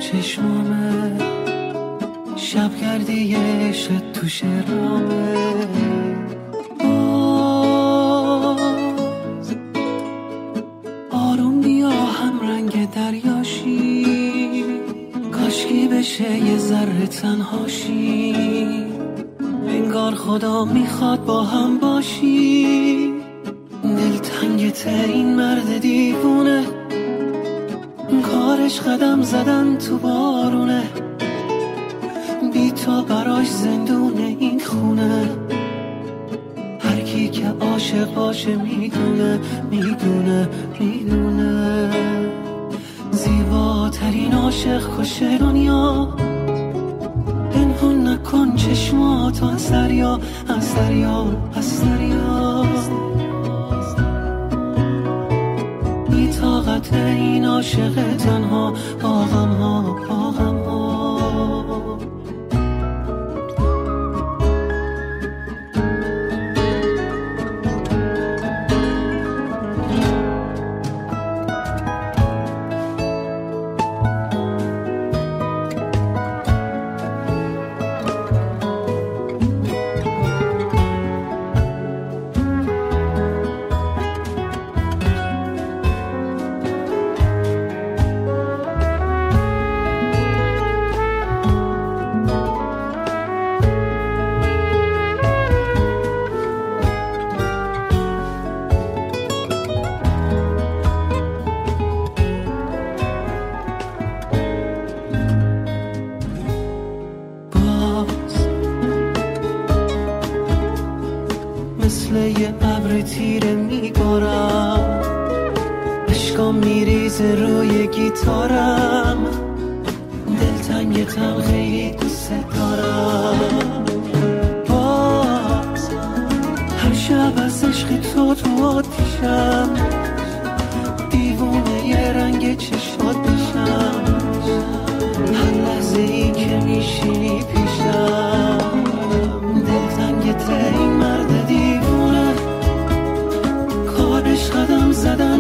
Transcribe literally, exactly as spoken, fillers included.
چشمامه، شب کردی عشق تو شرامه. باز آروم بیا هم رنگ دریاشی، کاشکی بشه یه ذره تنهاشی، انگار خدا میخواد با هم باشی. دلتنگت این مرد دیوونه، کارش قدم زدن تو بارونه، بی تو براش زندونه این خونه. هر کی که عاشق باشه میدونه میدونه میدونه، زیباترین عاشق کشه دنیا. پنهون نکن چشماتو از دریا، از دریا، از دریا. بی طاقت این عاشق تنها با غم ها، با غم ها. مثل یه ابر تیره میبارم، عشقام میریزه روی گیتارم، دلتنگتم خیلی دوست دارم. باز هر شب از عشق تو تو آتیشم، دیوونه یه رنگ چشمات بشم، هر لحظه ای که میشینی پیشم. دلتنگت این مرد دیوونه، کارش قدم زدن